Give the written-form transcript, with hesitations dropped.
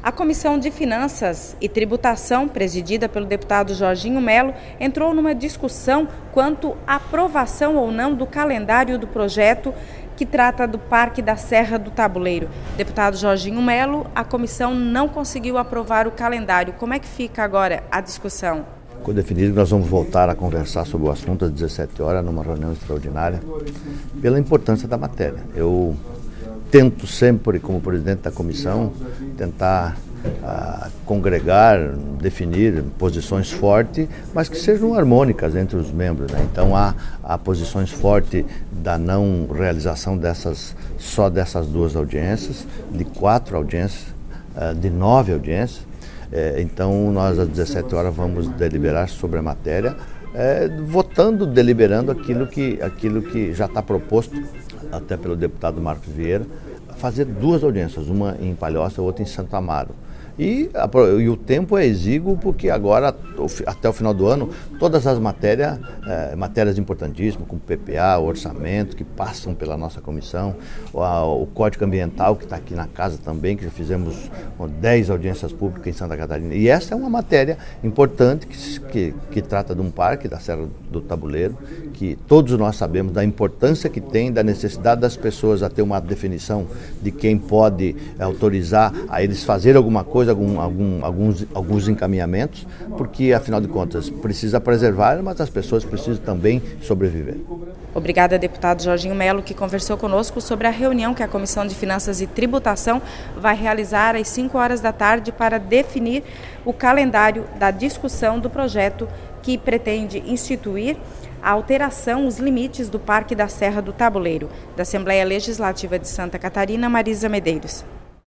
A Comissão de Finanças e Tributação, presidida pelo deputado Jorginho Melo, entrou numa discussão quanto à aprovação ou não do calendário do projeto que trata do Parque da Serra do Tabuleiro. Deputado Jorginho Melo, a comissão não conseguiu aprovar o calendário. Como é que fica agora a discussão? Ficou definido que nós vamos voltar a conversar sobre o assunto às 17 horas, numa reunião extraordinária, pela importância da matéria. Eu tento sempre, como presidente da comissão, tentar congregar, definir posições fortes, mas que sejam harmônicas entre os membros, né? Então há posições fortes da não realização só dessas duas audiências, de 4 audiências, de 9 audiências. Então nós às 17 horas vamos deliberar sobre a matéria, deliberando aquilo que já está proposto até pelo deputado Marcos Vieira, fazer 2 audiências, uma em Palhoça e outra em Santo Amaro. E o tempo é exíguo porque agora, até o final do ano, todas as matérias importantíssimas, como PPA, orçamento, que passam pela nossa comissão, o Código Ambiental, que está aqui na casa também, que já fizemos 10 audiências públicas em Santa Catarina. E essa é uma matéria importante que trata de um parque da Serra do Tabuleiro, que todos nós sabemos da importância que tem, da necessidade das pessoas a ter uma definição de quem pode autorizar a eles fazer alguma coisa, alguns encaminhamentos, porque afinal de contas precisa preservar, mas as pessoas precisam também sobreviver. Obrigada, deputado Jorginho Melo, que conversou conosco sobre a reunião que a Comissão de Finanças e Tributação vai realizar às 5 horas da tarde para definir o calendário da discussão do projeto que pretende instituir a alteração, os limites do Parque da Serra do Tabuleiro. Da Assembleia Legislativa de Santa Catarina, Marisa Medeiros.